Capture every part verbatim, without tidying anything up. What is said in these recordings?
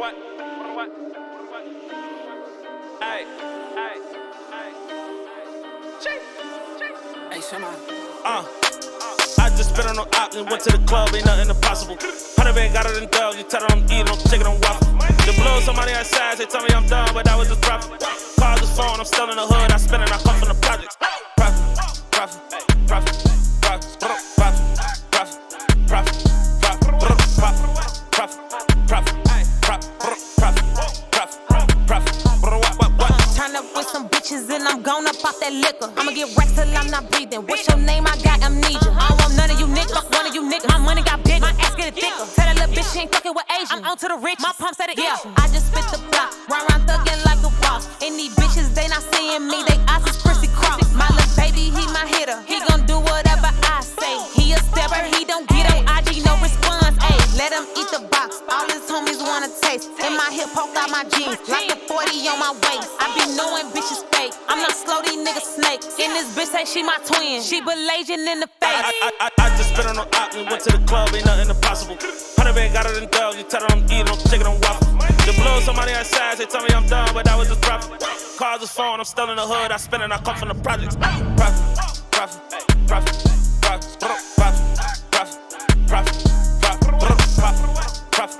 What? What? Hey, hey, hey, hey. Hey, Shema. Uh, I just spit on no op and went to the club, ain't nothing impossible. Hundred band got it in dubs, you tell her I'm eating, I'm chicken, I'm waffle. The blow, somebody outside, they tell me I'm done, but that was just profit. Cars is phone, I'm still in the hood, I spin it, I come from the projects. Profit, profit, profit, profit, profit, profit, profit, profit, profit, profit, profit, profit, profit. Turn up with some bitches and I'm gone up off that liquor. I'ma get wrecked till I'm not breathing. What's your name? I got amnesia. I don't want none of you niggas. Fuck one of you niggas. My money got big, my ass get it thicker. Tell that little bitch she ain't fucking with Asian. I'm on to the rich. My pump said it. Yeah, I just spit the block. Run around thugging like a boss. And these bitches, they not seeing me. They eyes is crissy cross. My little baby, he my hitter. He gon' do whatever I say. He a stepper. He don't get on I G, no response. Ayy, let him eat the box. All his homies wanna taste. And my hip poke out my jeans like a forty on my waist. I be knowing bitches fake. I'm not slow, these niggas snakes. And this bitch say she my twin. She Malaysian in the face. I, I, I, I just spit on no op and went to the club, ain't nothing impossible. Hundred band got it in dubs, you tell her I'm eating, I'm chicken, I'm waffle. The blow, somebody outside, they tell me I'm done, but that was just profit. Cars is phone, I'm still in the hood, I spin it, I come from the projects. Profit, profit, profit, profit, profit, profit, profit, profit, profit, profit, profit,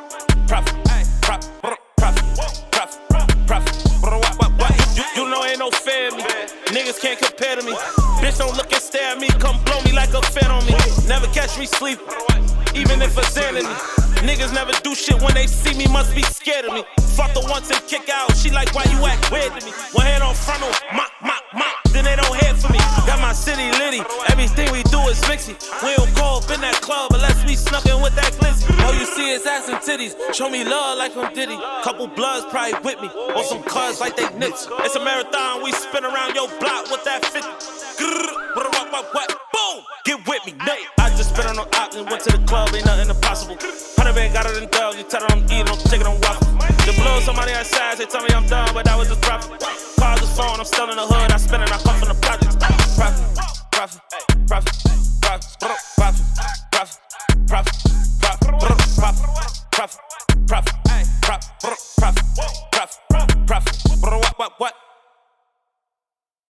you know ain't no fair in me. Niggas can't compare to me. Bitch don't look and stare at me. Come blow me like a fan on me. Never catch me sleep, even if it's enemy. Niggas never do shit when they see me. Must be scared of me. Fuck the once and kick out. She like, why you act weird to me? One hand on frontal, mop, mop, mop. Then they don't hear for me. Got my city litty. Everything we do is mixy. We don't go up in that club unless we snuck in with that glizzy. All you see is ass and titties. Show me love like I'm Diddy. Couple bloods probably with me. Or some cuz like they nips. It's a marathon. We spin around your block with that fifty. What, what, what, what? Boom! Get with me, no. I just spit on no op and went to the club, ain't nothing impossible. Hundred band got it in dubs, you tell her I'm eating, I'm chicken, I'm waffle. The blow, somebody outside, they tell me I'm done, but that was just profit. Cars is phone, I'm still in the hood, I spin it, I come from the projects. Profit, profit, profit, profit, profit.